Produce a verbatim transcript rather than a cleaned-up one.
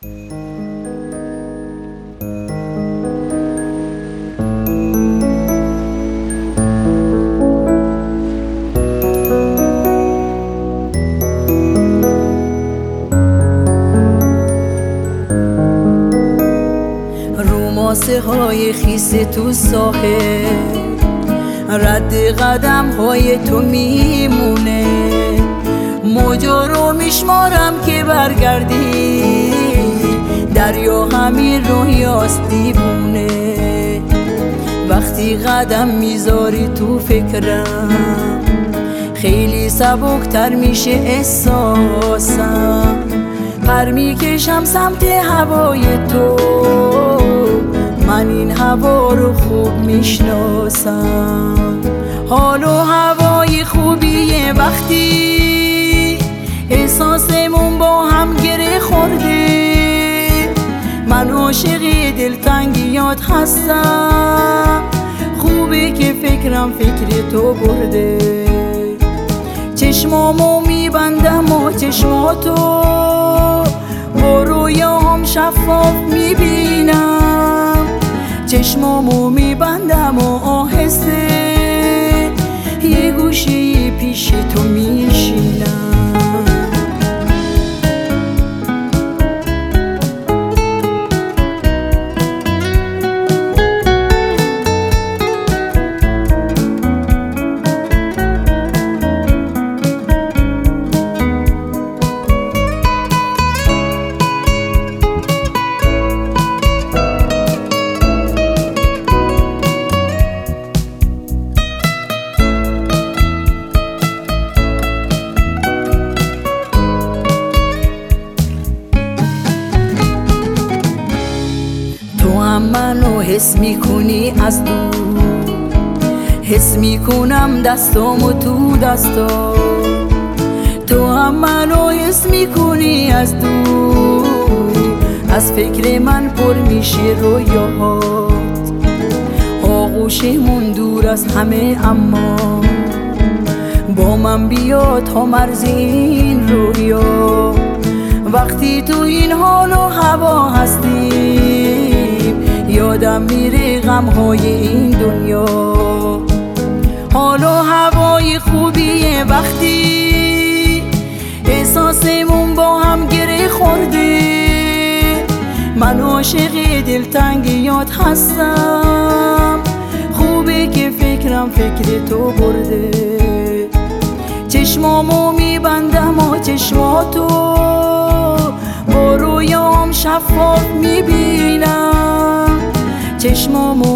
ماسه های خیس تو ساحل رد قدم های تو میمونه، موجا رو میشمارم که برگردی، دریا همین رویاست دیوونه. وقتی قدم میذاری تو فکرم خیلی سبکتر میشه احساسم، پر میکشم سمت هوای تو، من این هوا رو خوب میشناسم. حال و هوای خوبیه وقتی احساسمون با هم گره خورده، من عاشق دلتنگیات هستم، خوبه که فکرم فکر تو برده. چشمامو میبندم و چشماتو با رویام شفاف میبینم، چشمامو میبندم و آهسته یه گوشه پیش تو میشینم. منو حس میکنی از دور، حس میکنم دستامو تو دستا، تو هم منو حس میکنی از دور، از فکر من پر میشه رویاهات، آغوشمون دور از همه اما با من بیا تا مرز این رویا. وقتی تو این حال و هوا هستی یادم میره غمهای این دنیا، حال و هوای خوبیه وقتی احساسمون با هم گره خورده، من عاشق دلتنگیات هستم، خوبه که فکرم فکر تو برده. چشمامو میبندم و چشماتو با رویام شفاف میبینم، چشمامو